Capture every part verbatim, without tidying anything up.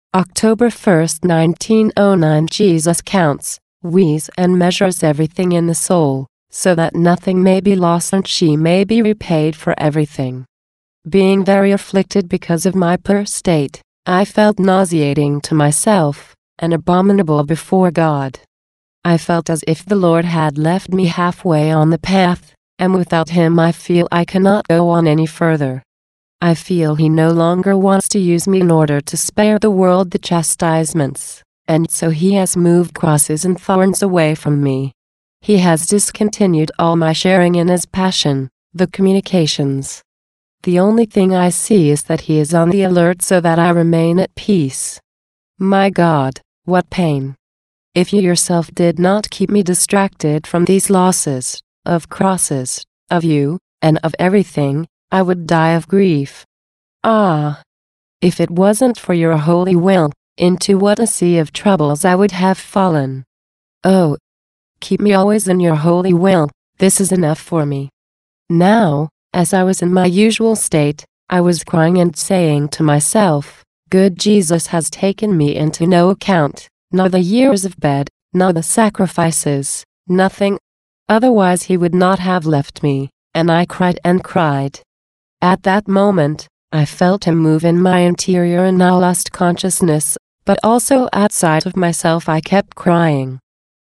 October first, nineteen oh nine. Jesus counts, weighs and measures everything in the soul, so that nothing may be lost and she may be repaid for everything. Being very afflicted because of my poor state, I felt nauseating to myself, and abominable before God. I felt as if the Lord had left me halfway on the path, and without Him I feel I cannot go on any further. I feel He no longer wants to use me in order to spare the world the chastisements, and so He has moved crosses and thorns away from me. He has discontinued all my sharing in His passion, the communications. The only thing I see is that He is on the alert so that I remain at peace. My God, what pain! If you yourself did not keep me distracted from these losses, of crosses, of you, and of everything, I would die of grief. Ah! If it wasn't for your holy will, into what a sea of troubles I would have fallen. Oh! Keep me always in your holy will, this is enough for me. Now, as I was in my usual state, I was crying and saying to myself, good Jesus has taken me into no account, nor the years of bed, nor the sacrifices, nothing. Otherwise He would not have left me, and I cried and cried. At that moment, I felt Him move in my interior and I lost consciousness, but also outside of myself I kept crying.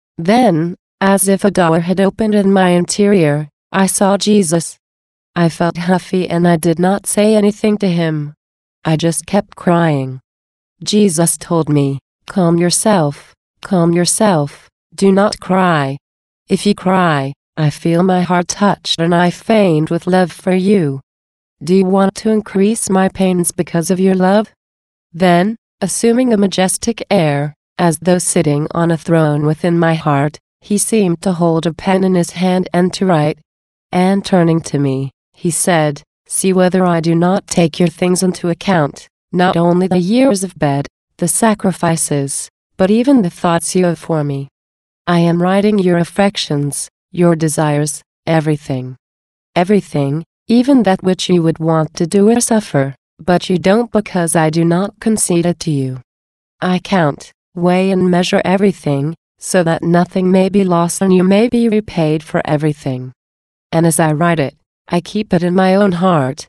Then, as if a door had opened in my interior, I saw Jesus. I felt huffy and I did not say anything to Him. I just kept crying. Jesus told me, calm yourself, calm yourself, do not cry. If you cry, I feel my heart touched and I faint with love for you. Do you want to increase my pains because of your love? Then, assuming a majestic air, as though sitting on a throne within my heart, He seemed to hold a pen in His hand and to write. And turning to me, He said, see whether I do not take your things into account, not only the years of bed, the sacrifices, but even the thoughts you have for me. I am writing your affections, your desires, everything. Everything, even that which you would want to do or suffer, but you don't because I do not concede it to you. I count, weigh and measure everything, so that nothing may be lost and you may be repaid for everything. And as I write it, I keep it in my own heart.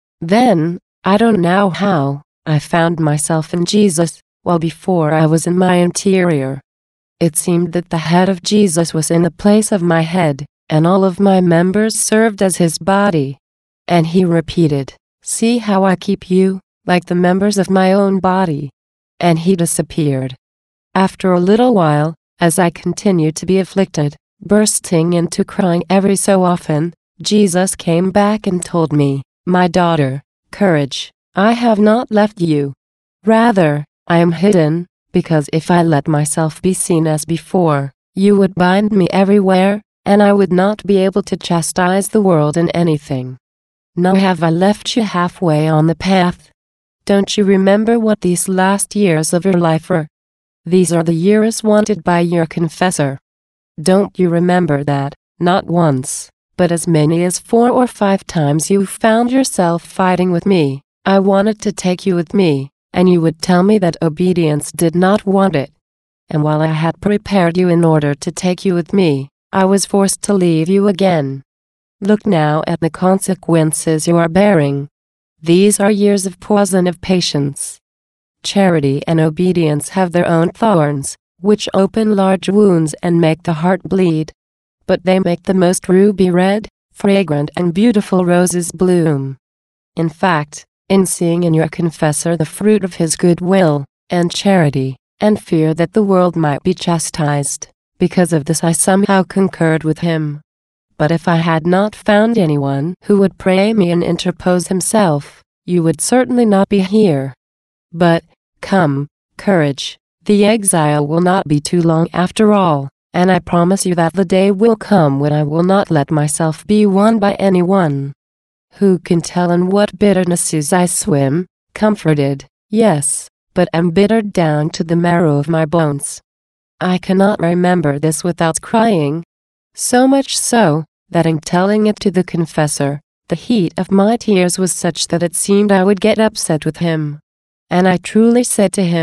Then, I don't know how, I found myself in Jesus, while before I was in my interior. It seemed that the head of Jesus was in the place of my head, and all of my members served as His body. And He repeated, see how I keep you, like the members of my own body. And He disappeared. After a little while, as I continued to be afflicted, bursting into crying every so often, Jesus came back and told me, my daughter, courage, I have not left you. Rather, I am hidden, because if I let myself be seen as before, you would bind me everywhere, and I would not be able to chastise the world in anything. Now have I left you halfway on the path. Don't you remember what these last years of your life were? These are the years wanted by your confessor. Don't you remember that, not once, but as many as four or five times you found yourself fighting with me? I wanted to take you with me, and you would tell me that obedience did not want it. And while I had prepared you in order to take you with me, I was forced to leave you again. Look now at the consequences you are bearing. These are years of pause and of patience. Charity and obedience have their own thorns, which open large wounds and make the heart bleed. But they make the most ruby red, fragrant and beautiful roses bloom. In fact, in seeing in your confessor the fruit of his good will, and charity, and fear that the world might be chastised, because of this I somehow concurred with him. But if I had not found anyone who would pray me and interpose himself, you would certainly not be here. But, come, courage, the exile will not be too long after all, and I promise you that the day will come when I will not let myself be won by anyone. Who can tell in what bitternesses I swim, comforted, yes, but embittered down to the marrow of my bones. I cannot remember this without crying. So much so, that in telling it to the confessor, the heat of my tears was such that it seemed I would get upset with him. And I truly said to him,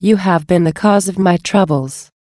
You have been the cause of my troubles.